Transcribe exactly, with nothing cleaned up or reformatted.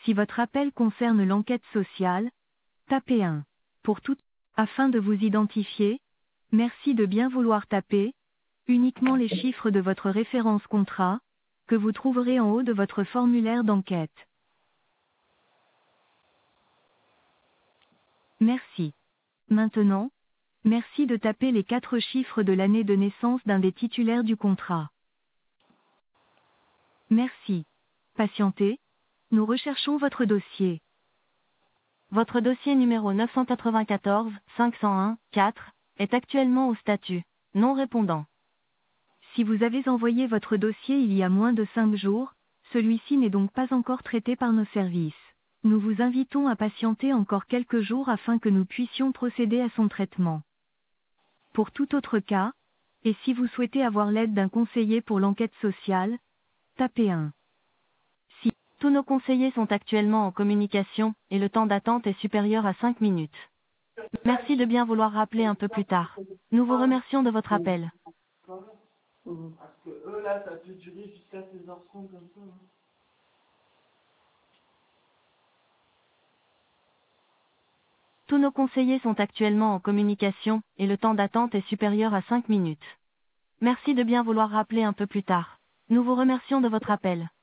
Si votre appel concerne l'enquête sociale, tapez un. Pour tout, afin de vous identifier, merci de bien vouloir taper uniquement les chiffres de votre référence contrat, que vous trouverez en haut de votre formulaire d'enquête. Merci. Maintenant, merci de taper les quatre chiffres de l'année de naissance d'un des titulaires du contrat. Merci. Patientez, nous recherchons votre dossier. Votre dossier numéro neuf cent quatre-vingt-quatorze cinq cent un quatre est actuellement au statut non répondant. Si vous avez envoyé votre dossier il y a moins de cinq jours, celui-ci n'est donc pas encore traité par nos services. Nous vous invitons à patienter encore quelques jours afin que nous puissions procéder à son traitement. Pour tout autre cas, et si vous souhaitez avoir l'aide d'un conseiller pour l'enquête sociale, tapez un. Si tous nos conseillers sont actuellement en communication et le temps d'attente est supérieur à cinq minutes. Merci de bien vouloir rappeler un peu plus tard. Nous vous remercions de votre appel. Parce que eux, là, ça peut durer jusqu'à seize heures trente comme ça. Hein. Tous nos conseillers sont actuellement en communication et le temps d'attente est supérieur à cinq minutes. Merci de bien vouloir rappeler un peu plus tard. Nous vous remercions de votre appel.